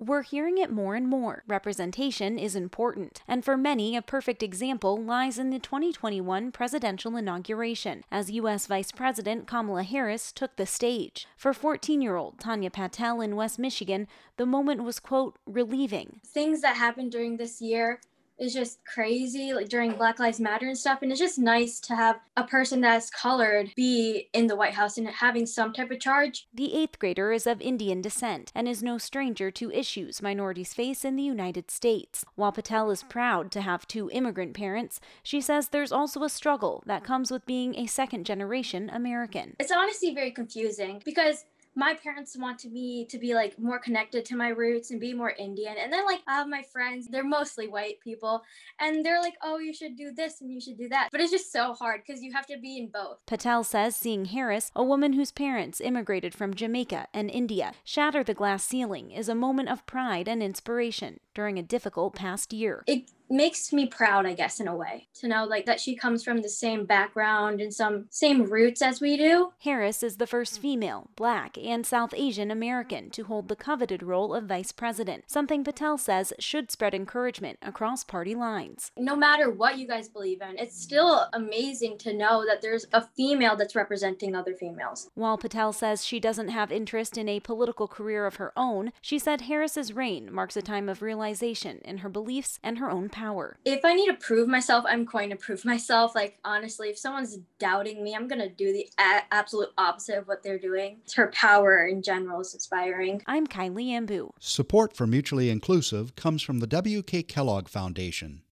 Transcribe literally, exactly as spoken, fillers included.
We're hearing it more and more. Representation is important, and for many, a perfect example lies in the twenty twenty-one presidential inauguration, as U S Vice President Kamala Harris took the stage. For fourteen-year-old Tanya Patel in West Michigan, the moment was, quote, relieving. Things that happened during this year is just crazy, like during Black Lives Matter and stuff. And it's just nice to have a person that's colored be in the White House and having some type of charge. The eighth grader is of Indian descent and is no stranger to issues minorities face in the United States. While Patel is proud to have two immigrant parents, she says there's also a struggle that comes with being a second-generation American. It's honestly very confusing because my parents wanted me to be like more connected to my roots and be more Indian. And then like I have my friends, they're mostly white people, and they're like, oh, you should do this and you should do that. But it's just so hard because you have to be in both. Patel says seeing Harris, a woman whose parents immigrated from Jamaica and India, shatter the glass ceiling is a moment of pride and inspiration during a difficult past year. It makes me proud, I guess, in a way, to know like that she comes from the same background and some same roots as we do. Harris is the first female, Black, and South Asian American to hold the coveted role of vice president, something Patel says should spread encouragement across party lines. No matter what you guys believe in, it's still amazing to know that there's a female that's representing other females. While Patel says she doesn't have interest in a political career of her own, she said Harris's reign marks a time of realization in her beliefs and her own power. If I need to prove myself, I'm going to prove myself. Like, honestly, if someone's doubting me, I'm going to do the a- absolute opposite of what they're doing. Her power in general is inspiring. I'm Kylie Ambu. Support for Mutually Inclusive comes from the W K Kellogg Foundation.